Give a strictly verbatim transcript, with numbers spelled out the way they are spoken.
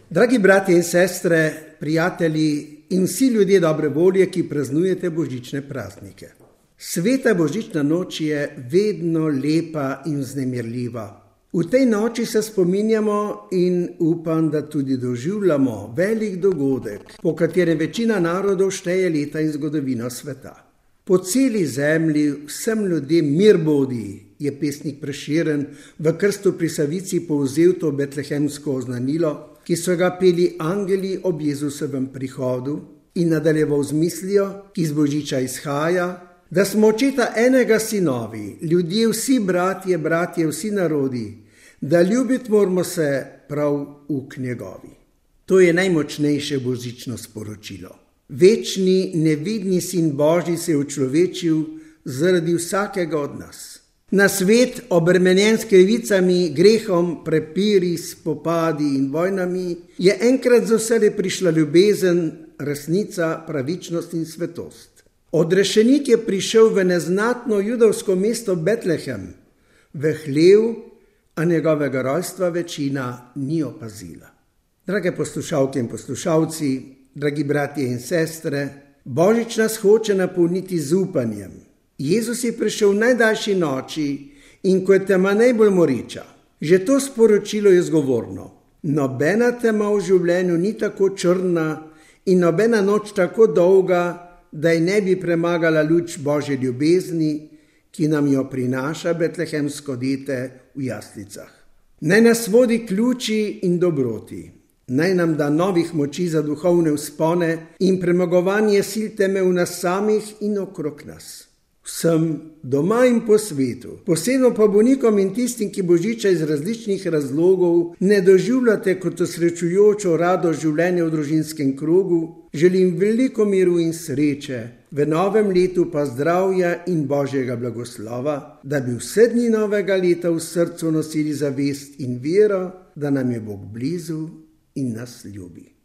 Dragi bratje in sestre, prijatelji in vsi ljudje dobre volje, ki praznujete božične praznike. Sveta božična noč je vedno lepa in vznemirljiva. V tej noči se spominjamo in upam, da tudi doživljamo velik dogodek, po katerem večina narodov šteje leta in zgodovino sveta. Po celi zemlji vsem ljudem mir bodi, je pesnik Prešeren v Krstu pri Savici povzel to betlehemsko oznanilo, ki so ga peli angeli ob Jezusovem prihodu, in nadaljeval z mislijo, ki iz božiča izhaja, da smo očeta enega sinovi, ljudje vsi bratje, bratje vsi narodi, da ljubiti moramo se prav uk njegovi. To je najmočnejše božično sporočilo. Večni, nevidni sin Božji se je učlovečil zaradi vsakega od nas. Na svet, obremenjen s krivicami, grehom, prepiri, spopadi in vojnami, je enkrat za vselej prišla ljubezen, resnica, pravičnost in svetost. Odrešenik je prišel v neznatno judovsko mesto Betlehem, v hlev, a njegovega rojstva večina ni opazila. Drage poslušalke in poslušalci, dragi bratje in sestre, Božič nas hoče napolniti z upanjem. Jezus je prišel v najdaljši noči in ko je tema najbolj moriča. Že to sporočilo je zgovorno. Nobena tema v življenju ni tako črna in nobena noč tako dolga, da ji ne bi premagala luč Božje ljubezni, ki nam jo prinaša betlehemsko dete v jaslicah. Naj nas vodi ključi in dobroti. Naj nam da novih moči za duhovne vzpone in premagovanje sil teme v nas samih in okrog nas. Vsem doma in po svetu, posebno pa bolnikom in tistim, ki božiča iz različnih razlogov ne doživljate kot osrečujočo radost življenja v družinskem krogu, želim veliko miru in sreče, v novem letu pa zdravja in Božjega blagoslova, da bi vse dni novega leta v srcu nosili zavest in vero, da nam je Bog blizu in nas ljubi.